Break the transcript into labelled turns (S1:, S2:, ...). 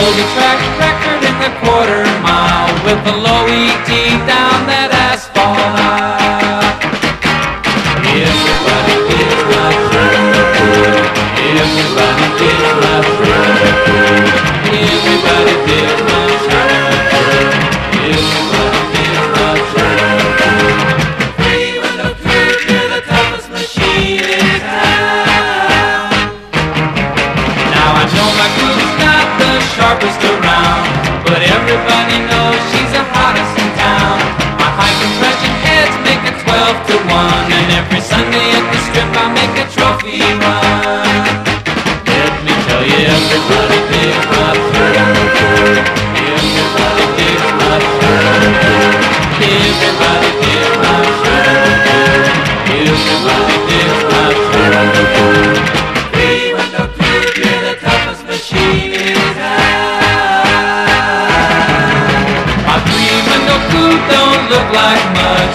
S1: hold the track record in the quarter mile with the low ET down that asphalt aisle. Everybody gets right through. Everybody gets right through. Everybody gets right through. Everybody gets right through. Three window coupe, you're the toughest machine in town. Now I know my coupe's not the sharpest around, but everybody knows she's the hottest in town. My high compression heads make it 12 to 1, and every Sunday at the strip I make a trophy run. Let me tell you, everybody digs right through. Everybody digs right through. Everybody digs right through. Everybody digs right through. Three window coupe, you're the toughest machine in town. My three window coupe don't look like much,